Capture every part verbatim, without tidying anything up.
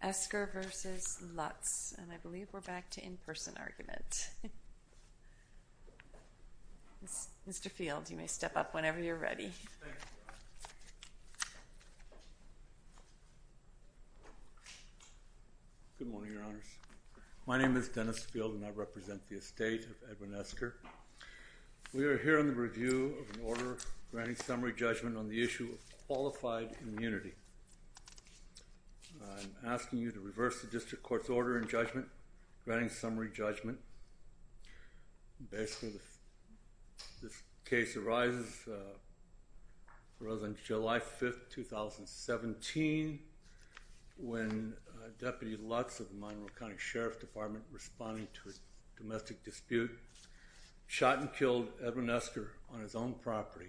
Esker versus Lutz, and I believe we're back to in-person argument. Mister Field, you may step up whenever you're ready. Thank you. Good morning, Your Honors. My name is Dennis Field, and I represent the estate of Edwin Esker. We are here on the review of an order granting summary judgment on the issue of qualified immunity. I'm asking you to reverse the district court's order in judgment, granting summary judgment. Basically, the, this case arises uh, arose on July fifth, two thousand seventeen, when uh, Deputy Lutz of the Monroe County Sheriff's Department, responding to a domestic dispute, shot and killed Edwin Esker on his own property.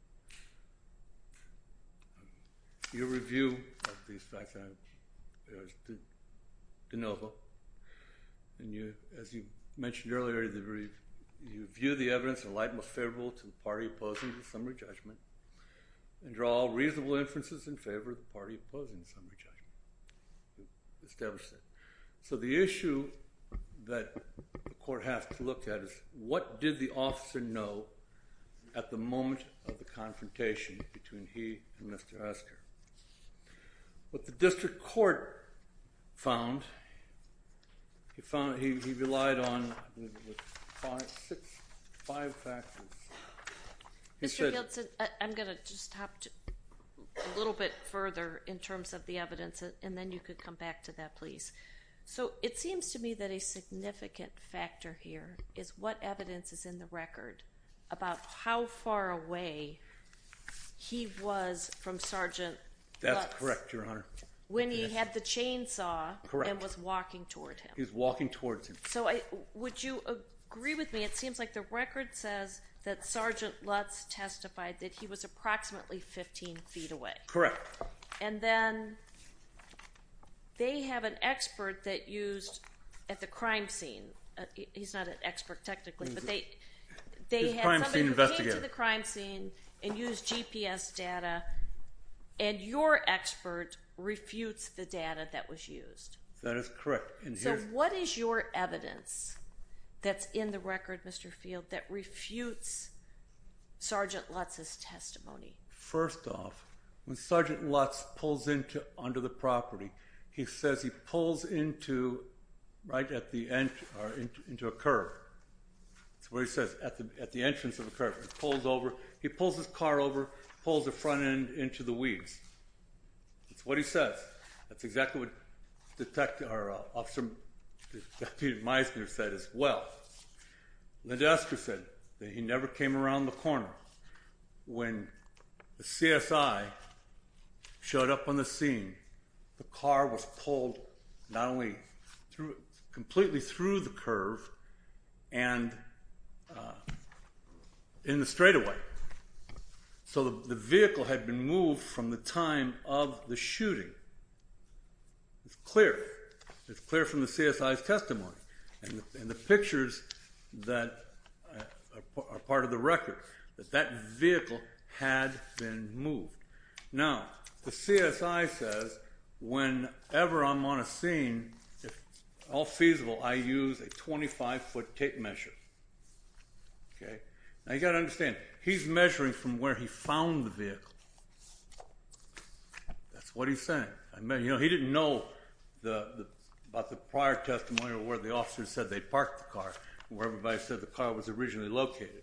Your review of these facts is de, de novo, and you, as you mentioned earlier, the re, you view the evidence in light most favorable to the party opposing the summary judgment, and draw all reasonable inferences in favor of the party opposing the summary judgment. You established that. So the issue that the court has to look at is, what did the officer know at the moment of the confrontation between he and Mister Esker? What the district court found, he found he, he relied on, I believe it was five, six, five factors. He Mister said, Fields, I'm going to just hop to a little bit further in terms of the evidence, and then you could come back to that, please. So it seems to me that a significant factor here is what evidence is in the record about how far away he was from Sergeant That's Lutz correct, Your Honor. when he had the chainsaw Correct. and was walking toward him. He was walking towards him. So I, would you agree with me? It seems like the record says that Sergeant Lutz testified that he was approximately fifteen feet away. Correct. And then they have an expert that used at the crime scene. Uh, he's not an expert technically, but they they He's a had crime somebody scene who came investigator. to the crime scene and used G P S data, and your expert refutes the data that was used. That is correct. And So here's, what is your evidence that's in the record, Mister Field, that refutes Sergeant Lutz's testimony? first off, when Sergeant Lutz pulls into under the property, he says he pulls into right at the end or into, into a curve. That's where he says at the at the entrance of the curve. He pulls over. He pulls his car over, pulls the front end into the weeds. That's what he says. That's exactly what Detective or uh, Officer Deputy Meisner said as well. Linda Esker said that he never came around the corner. When the C S I showed up on the scene, the car was pulled not only through completely through the curve and uh, in the straightaway. So the, the vehicle had been moved from the time of the shooting. It's clear. It's clear from the C S I's testimony and the, and the pictures that uh, are, are part of the record, that that vehicle had been moved. Now, the C S I says, whenever I'm on a scene, if all feasible, I use a twenty-five foot tape measure. Okay? Now you got to understand, he's measuring from where he found the vehicle. That's what he's saying. I mean, you know, he didn't know the, the about the prior testimony or where the officers said they parked the car, where everybody said the car was originally located.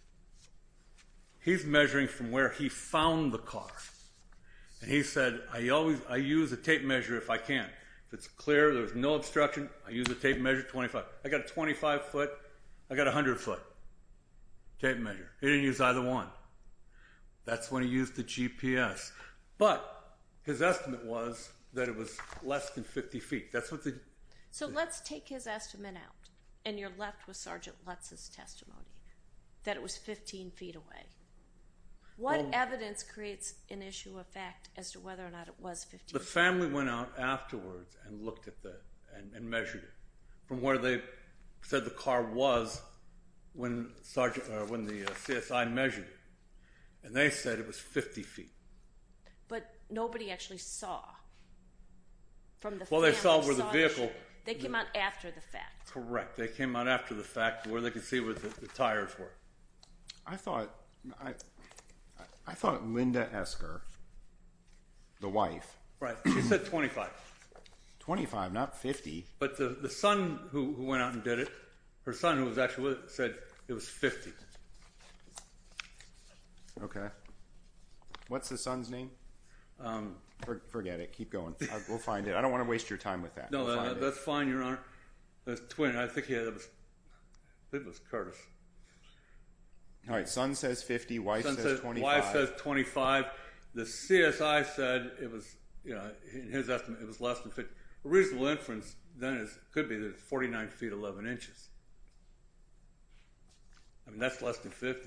He's measuring from where he found the car. And he said, I always I use a tape measure if I can. If it's clear, there's no obstruction, I use a tape measure, twenty-five. I got a twenty-five foot, I got a one hundred foot tape measure. He didn't use either one. That's when he used the G P S. But his estimate was that it was less than fifty feet. That's what the... So let's take his estimate out, and you're left with Sergeant Lutz's testimony, that it was fifteen feet away. What Well, evidence creates an issue of fact as to whether or not it was fifteen the feet? family went out afterwards and looked at the... and, and measured it from where they said the car was when Sergeant or when the uh, C S I measured it. And they said it was fifty feet. But nobody actually saw from the well, family they saw where the saw vehicle. The, they came out after the fact. Correct. They came out after the fact where they could see where the, the tires were. I thought, I, I thought Linda Esker, the wife. Right. She said twenty-five. twenty-five, not fifty. But the, the son who, who went out and did it, her son who was actually with it, said it was fifty. Okay. What's the son's name? Um, For, forget it. Keep going. I, we'll find it. I don't want to waste your time with that. no, we'll that, that's fine, Your Honor. That's twin. I think he had, it was, I think it was Curtis. All right. Son says fifty. Wife Son says says, twenty-five. wife says twenty-five. The C S I said it was, you know, in his estimate, it was less than fifty. A reasonable inference then is could be that it's forty-nine feet eleven inches. I mean, that's less than fifty.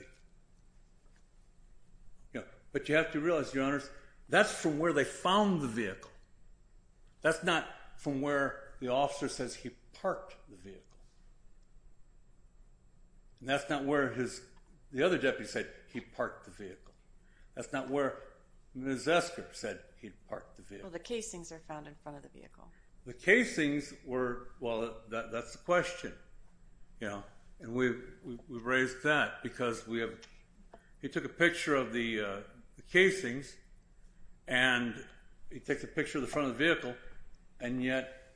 You know, but you have to realize, Your Honors, that's from where they found the vehicle. That's not from where the officer says he parked the vehicle. And that's not where his the other deputy said he parked the vehicle. That's not where Miz Esker said he'd parked the vehicle. Well, the casings are found in front of the vehicle. The casings were, well, that, that's the question, you know, and we we we raised that because we have, he took a picture of the, uh, the casings, and he takes a picture of the front of the vehicle, and yet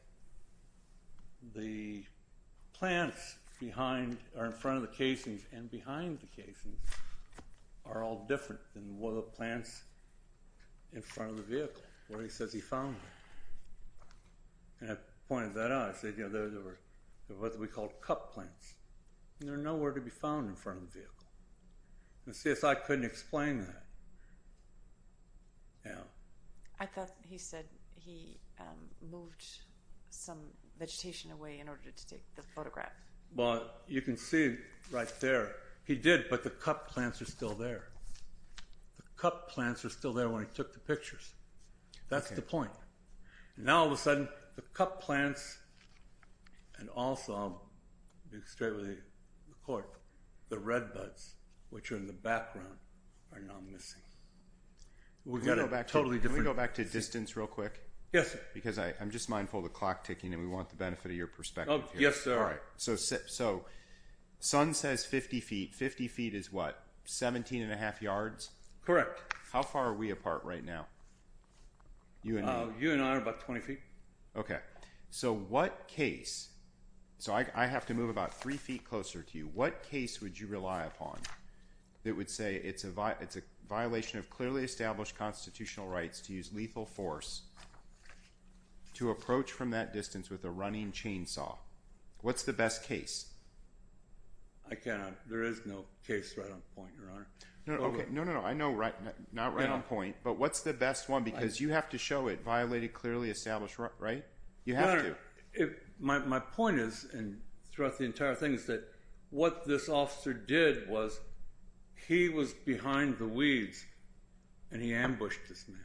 the plants behind, or in front of the casings and behind the casings are all different than what the plants in front of the vehicle, where he says he found them. And I pointed that out. I said, you know, there, there, were, there were what we called cup plants. And they're nowhere to be found in front of the vehicle. And C S I couldn't explain that. Yeah. I thought he said he um, moved some vegetation away in order to take the photograph. Well, you can see right there. He did, but the cup plants are still there. The cup plants are still there when he took the pictures. That's Okay. the point. And now all of a sudden, the cup plants, and also, I'll be straight with the, the court, the red buds, which are in the background, are now missing. We've Can got we a go back totally to, different. Can we go back to distance real quick? Yes, sir. Because I, I'm just mindful of the clock ticking, and we want the benefit of your perspective Oh, here. yes, sir. All right. So, so, Son says fifty feet. fifty feet is what? seventeen and a half yards? Correct. How far are we apart right now? You and Uh, me. you and I are about twenty feet. Okay. So what case, so I, I have to move about three feet closer to you. What case would you rely upon that would say it's a, vi- it's a violation of clearly established constitutional rights to use lethal force to approach from that distance with a running chainsaw? What's the best case? I cannot. There is no case right on point, Your Honor. No, no, Well, okay, no, no, no. I know, right, not right Yeah. on point. But what's the best one? Because you have to show it violated clearly established ri- right. You have Your Honor, to. If, my my point is, and throughout the entire thing, is that what this officer did was he was behind the weeds, and he ambushed this man.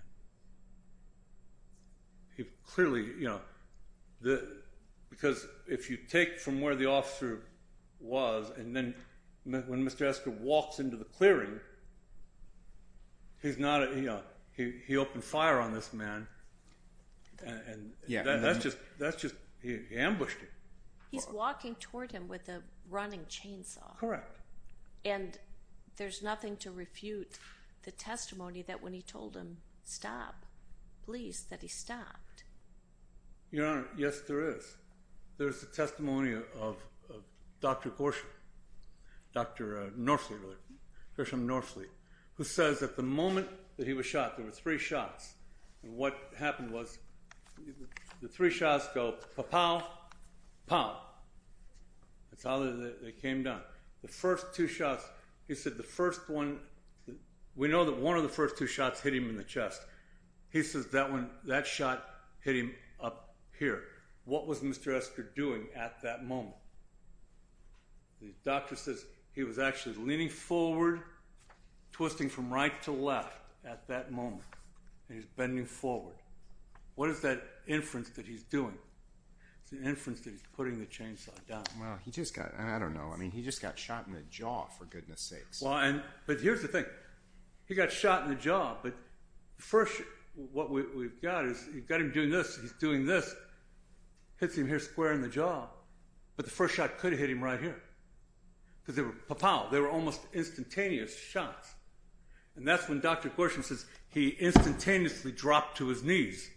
He clearly, you know, the because if you take from where the officer was, and then when Mister Esker walks into the clearing, he's not, a, you know, he, he opened fire on this man, and, and Yeah, that, and that's the- just that's just he, he ambushed him. He's walking toward him with a running chainsaw. Correct. And there's nothing to refute the testimony that when he told him, stop, please, that he stopped. Your Honor, yes, there is. There's the testimony of, of Doctor Gorsham, Doctor Uh, Norfleet, really, Grisham Norfleet, who says at the moment that he was shot, there were three shots. And what happened was the three shots go pa-pow, pow. That's how they, they came down. The first two shots, he said the first one, we know that one of the first two shots hit him in the chest. He says that one, that shot hit him up here. What was Mister Esker doing at that moment? The doctor says he was actually leaning forward, twisting from right to left at that moment. And he's bending forward. What is that inference that he's doing? It's an inference that he's putting the chainsaw down. Well, he just got, I don't know. I mean, he just got shot in the jaw, for goodness sakes. Well, and but here's the thing. He got shot in the jaw, but first what we, we've got is you've got him doing this. He's doing this. Hits him here square in the jaw. But the first shot could have hit him right here. Because they were pow. They were almost instantaneous shots. And that's when Doctor Gorshin says he instantaneously dropped to his knees.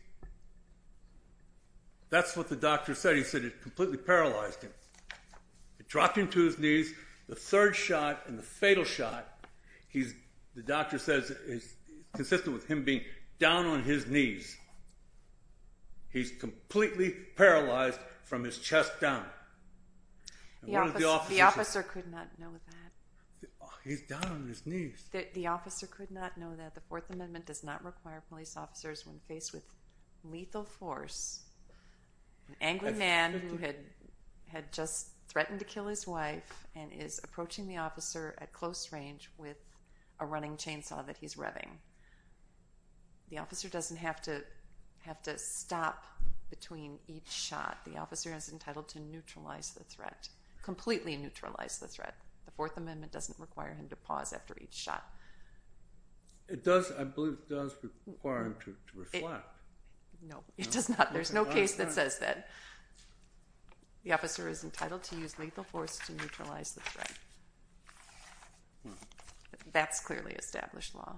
That's what the doctor said. He said it completely paralyzed him. It dropped him to his knees. The third shot and the fatal shot, he's the doctor says is consistent with him being down on his knees. He's completely paralyzed from his chest down. The, officer, the, officer, the officer could not know that. He's down on his knees. The, the officer could not know that. The Fourth Amendment does not require police officers, when faced with lethal force, an angry man who had had just threatened to kill his wife and is approaching the officer at close range with a running chainsaw that he's revving. The officer doesn't have to have to stop between each shot. The officer is entitled to neutralize the threat, completely neutralize the threat. The Fourth Amendment doesn't require him to pause after each shot. It does, I believe it does require him to, to reflect. It, no, it no? does not. There's okay, no case right, that right. says that. The officer is entitled to use lethal force to neutralize the threat. Hmm. That's clearly established law.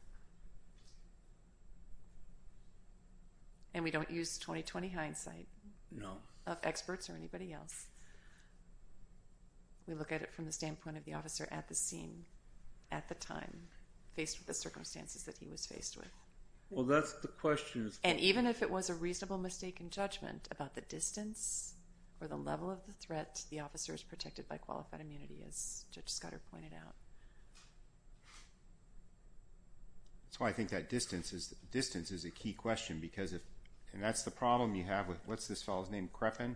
And we don't use twenty twenty hindsight no. of experts or anybody else. We look at it from the standpoint of the officer at the scene, at the time, faced with the circumstances that he was faced with. Well, that's the question. Is and even if it was a reasonable mistake in judgment about the distance or the level of the threat, the officer is protected by qualified immunity, as Judge Scudder pointed out. That's why I think that distance is distance is a key question, because if, and that's the problem you have with, what's this fellow's name, Crepin?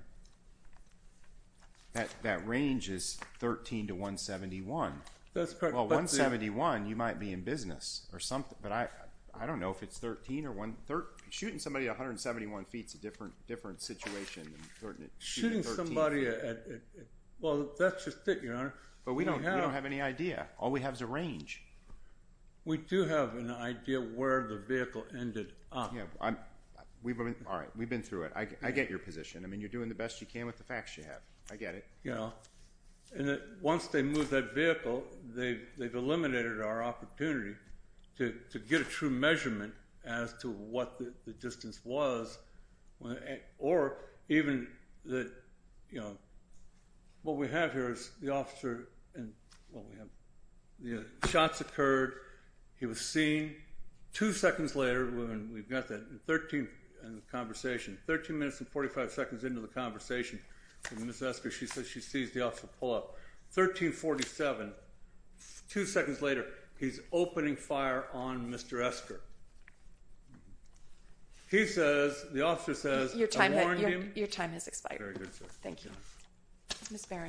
That that range is thirteen to one seventy-one. That's correct. Well, one seventy-one, you might be in business or something, but I I don't know if it's thirteen or one. Thir, shooting somebody at one seventy-one feet is a different different situation than shooting, shooting somebody at, at, at well, that's just it, Your Honor. But we, we don't have, we don't have any idea. All we have is a range. We do have an idea where the vehicle ended up. Yeah, I'm. We've been all right. We've been through it. I, I get your position. I mean, you're doing the best you can with the facts you have. I get it. You know, and that once they move that vehicle, they've they've eliminated our opportunity to to get a true measurement as to what the, the distance was, when, or even that, you know, what we have here is the officer, and well, we have the shots occurred. He was seen. Two seconds later, when we've got that in thirteen in the conversation, thirteen minutes and forty-five seconds into the conversation with Miz Esker, she says she sees the officer pull up. thirteen forty-seven, two seconds later, he's opening fire on Mister Esker. He says, the officer says, your time I warned ha- your, him. Your time has expired. Very good, sir. Thank you. Miz Barron.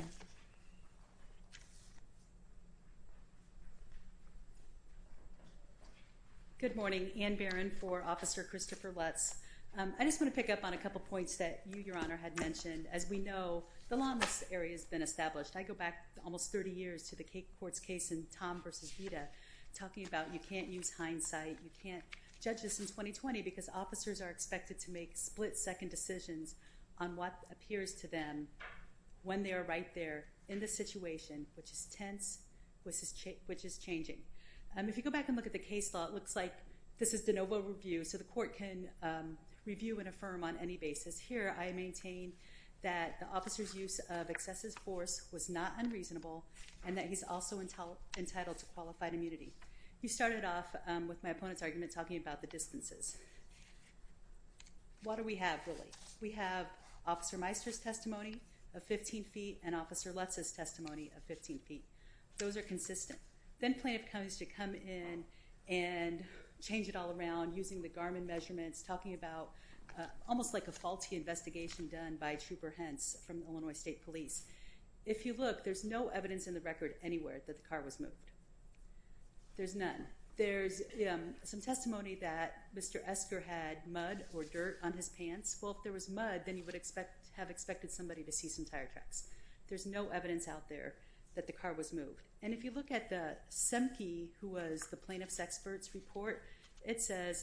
Good morning. Ann Barron for Officer Christopher Lutz. Um, I just want to pick up on a couple points that you, Your Honor, had mentioned. As we know, the law in this area has been established. I go back almost thirty years to the court's case in Tom versus Vita, talking about you can't use hindsight. You can't judge this in twenty twenty because officers are expected to make split-second decisions on what appears to them when they are right there in the situation, which is tense, which is, cha- which is changing. Um, if you go back and look at the case law, it looks like this is de novo review, so the court can um, review and affirm on any basis. Here, I maintain that the officer's use of excessive force was not unreasonable and that he's also enti- entitled to qualified immunity. You started off um, with my opponent's argument talking about the distances. What do we have, really? We have Officer Meister's testimony of fifteen feet and Officer Lutz's testimony of fifteen feet. Those are consistent. Then plaintiff comes to come in and change it all around using the Garmin measurements, talking about uh, almost like a faulty investigation done by Trooper Hentz from the Illinois State Police. If you look, there's no evidence in the record anywhere that the car was moved. There's none. There's um, some testimony that Mister Esker had mud or dirt on his pants. Well, if there was mud, then you would expect have expected somebody to see some tire tracks. There's no evidence out there that the car was moved. And if you look at the Semke, who was the plaintiff's expert's report, it says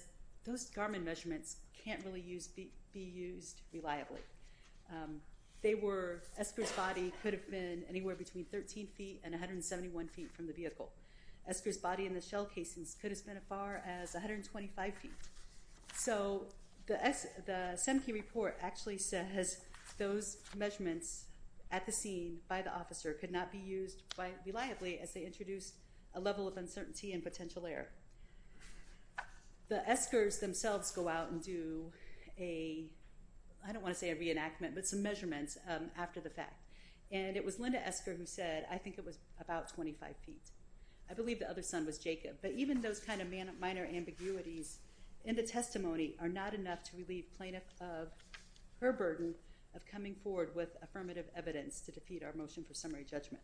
those Garmin measurements can't really use be, be used reliably. Um, they were, Esker's body could have been anywhere between thirteen feet and one hundred seventy-one feet from the vehicle. Esker's body in the shell casings could have been as far as one hundred twenty-five feet. So the, S, the Semke report actually says those measurements at the scene by the officer could not be used by, reliably as they introduced a level of uncertainty and potential error. The Eskers themselves go out and do a, I don't want to say a reenactment, but some measurements um, after the fact. And it was Linda Esker who said, I think it was about twenty-five feet. I believe the other son was Jacob. But even those kind of man, minor ambiguities in the testimony are not enough to relieve plaintiff of her burden of coming forward with affirmative evidence to defeat our motion for summary judgment.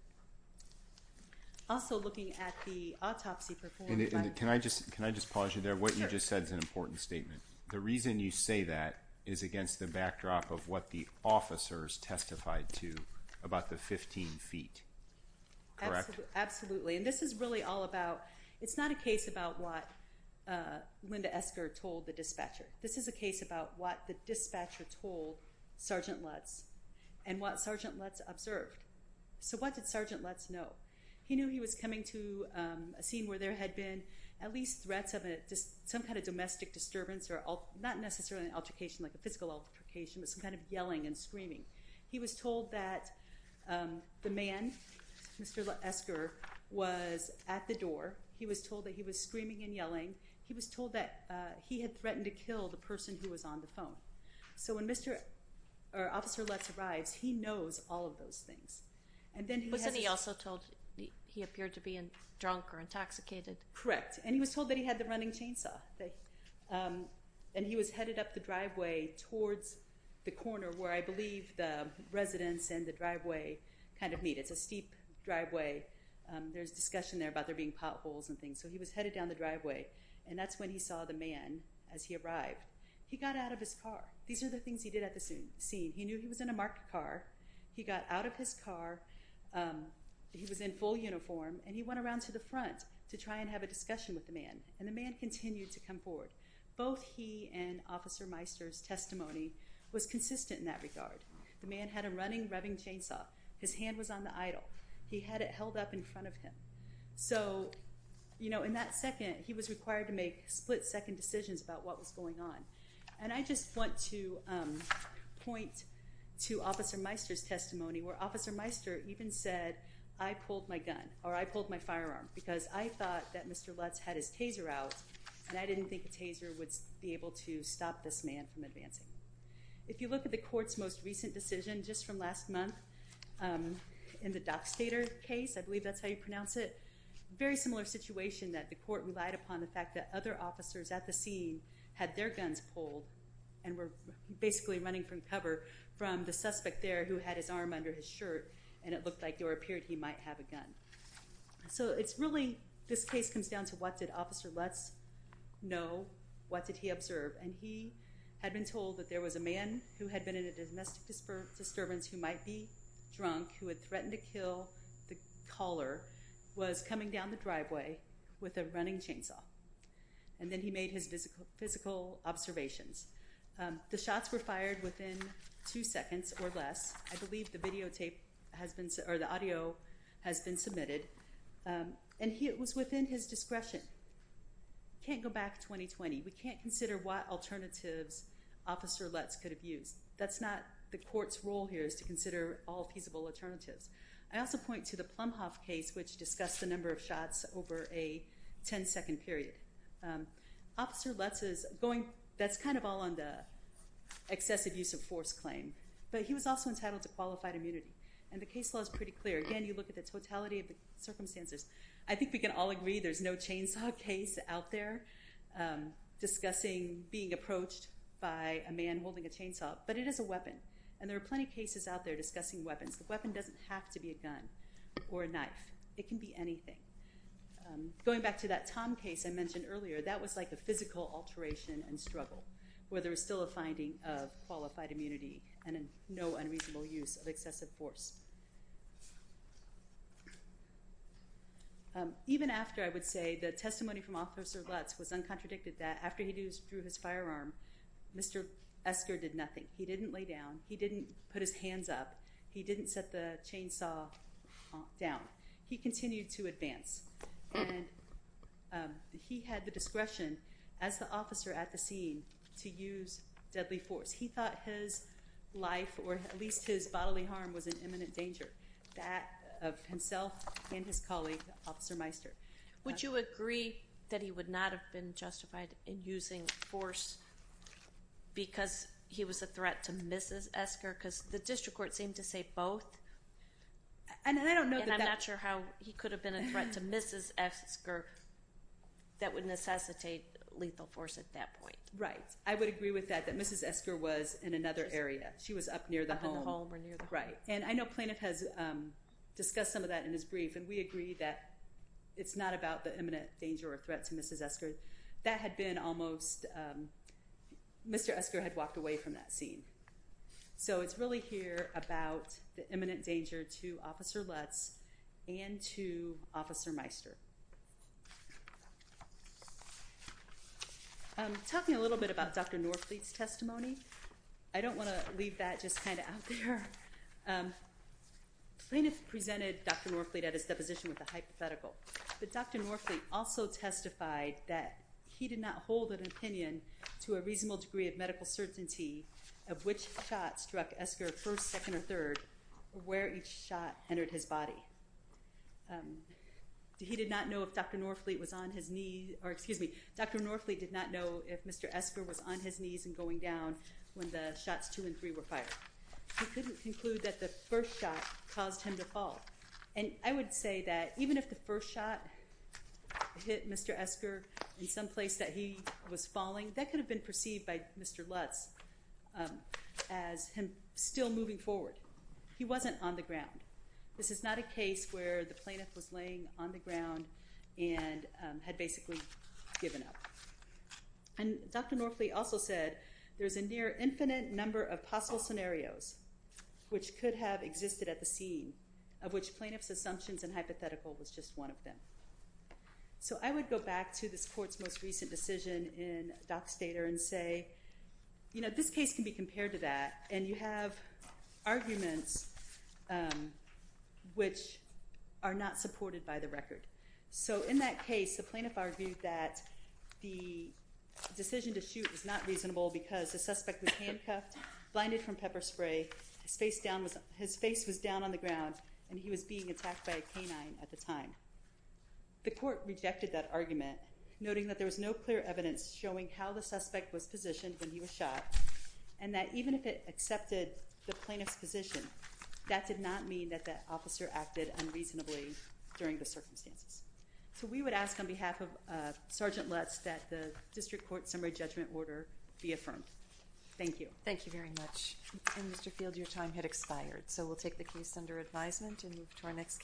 Also looking at the autopsy performed and, and by... Can I just can I just pause you there? What Sure. you just said is an important statement. The reason you say that is against the backdrop of what the officers testified to about the fifteen feet, correct? Absolutely, absolutely. And this is really all about, it's not a case about what uh, Linda Esker told the dispatcher. This is a case about what the dispatcher told Sergeant Lutz and what Sergeant Lutz observed. So what did Sergeant Lutz know? He knew he was coming to um, a scene where there had been at least threats of a, just some kind of domestic disturbance or al- not necessarily an altercation like a physical altercation, but some kind of yelling and screaming. He was told that um, the man, Mister Esker, was at the door. He was told that he was screaming and yelling. He was told that uh, he had threatened to kill the person who was on the phone. So when Mister or Officer Lutz arrives, he knows all of those things. And then he Wasn't has he his, also told he, he appeared to be in, drunk or intoxicated? Correct. And he was told that he had the running chainsaw. That, um, and he was headed up the driveway towards the corner where I believe the residence and the driveway kind of meet. It's a steep driveway. Um, there's discussion there about there being potholes and things. So he was headed down the driveway, and that's when he saw the man as he arrived. He got out of his car. These are the things he did at the scene. He knew he was in a marked car. He got out of his car. Um, he was in full uniform, and he went around to the front to try and have a discussion with the man. And the man continued to come forward. Both he and Officer Meister's testimony was consistent in that regard. The man had a running, revving chainsaw. His hand was on the idle. He had it held up in front of him. So, you know, in that second, he was required to make split-second decisions about what was going on. And I just want to um, point to Officer Meister's testimony, where Officer Meister even said, I pulled my gun, or I pulled my firearm, because I thought that Mister Lutz had his taser out, and I didn't think a taser would be able to stop this man from advancing. If you look at the court's most recent decision, just from last month, um, in the Dockstader case, I believe that's how you pronounce it, very similar situation that the court relied upon the fact that other officers at the scene had their guns pulled and were basically running from cover from the suspect there who had his arm under his shirt, and it looked like or appeared he might have a gun. So it's really, this case comes down to what did Officer Lutz know, what did he observe, and he had been told that there was a man who had been in a domestic disper- disturbance who might be drunk, who had threatened to kill the caller, was coming down the driveway with a running chainsaw. And then he made his physical, physical observations. Um, the shots were fired within two seconds or less. I believe the videotape has been, or the audio has been submitted. Um, and he, it was within his discretion. Can't go back twenty twenty. We can't consider what alternatives Officer Lutz could have used. That's not the court's role here, is to consider all feasible alternatives. I also point to the Plumhoff case, which discussed the number of shots over a ten-second period. Um, Officer Lutz is going, that's kind of all on the excessive use of force claim, but he was also entitled to qualified immunity. And the case law is pretty clear. Again, you look at the totality of the circumstances. I think we can all agree there's no chainsaw case out there um, discussing being approached by a man holding a chainsaw, but it is a weapon. And there are plenty of cases out there discussing weapons. The weapon doesn't have to be a gun or a knife. It can be anything. Um, going back to that Tom case I mentioned earlier, that was like a physical alteration and struggle, where there was still a finding of qualified immunity and a no unreasonable use of excessive force. Um, even after, I would say, the testimony from Officer Lutz was uncontradicted that after he drew his firearm, Mister Esker did nothing. He didn't lay down. He didn't put his hands up. He didn't set the chainsaw down. He continued to advance. And um, he had the discretion, as the officer at the scene, to use deadly force. He thought his life, or at least his bodily harm, was in imminent danger. That of himself and his colleague, Officer Meister. Would Uh, you agree that he would not have been justified in using force because he was a threat to Missus Esker? Because the district court seemed to say both. And I don't know And that I'm that, not sure how he could have been a threat to Missus Esker that would necessitate lethal force at that point. Right. I would agree with that, that Missus Esker was in another area. She was up near the Up home. in the home or near the home. Right. And I know plaintiff has um, discussed some of that in his brief, and we agree that it's not about the imminent danger or threat to Missus Esker. That had been almost, um, Mister Esker had walked away from that scene. So it's really here about the imminent danger to Officer Lutz and to Officer Meister. Um, talking a little bit about Doctor Norfleet's testimony, I don't want to leave that just kind of out there. Um, plaintiff presented Doctor Norfleet at his deposition with a hypothetical, but Doctor Norfleet also testified that he did not hold an opinion to a reasonable degree of medical certainty of which shot struck Esker first, second, or third, or where each shot entered his body. Um, He did not know if Doctor Norfleet was on his knees, or excuse me, Doctor Norfleet did not know if Mister Esker was on his knees and going down when the shots two and three were fired. He couldn't conclude that the first shot caused him to fall. And I would say that even if the first shot hit Mister Esker in some place that he was falling, that could have been perceived by Mister Lutz um, as him still moving forward. He wasn't on the ground. This is not a case where the plaintiff was laying on the ground and um, had basically given up. And Doctor Norfleet also said there's a near infinite number of possible scenarios which could have existed at the scene, of which plaintiff's assumptions and hypothetical was just one of them. So I would go back to this court's most recent decision in Doc Stater and say, you know, this case can be compared to that, and you have arguments um, which are not supported by the record. So in that case, the plaintiff argued that the decision to shoot was not reasonable because the suspect was handcuffed, blinded from pepper spray, his face down was his face was down on the ground, and he was being attacked by a canine at the time. The court rejected that argument, noting that there was no clear evidence showing how the suspect was positioned when he was shot, and that even if it accepted the plaintiff's position, that did not mean that the officer acted unreasonably during the circumstances. So we would ask on behalf of uh, Sergeant Lutz that the district court summary judgment order be affirmed. Thank you. Thank you very much. And Mister Field, your time had expired, so we'll take the case under advisement and move to our next case.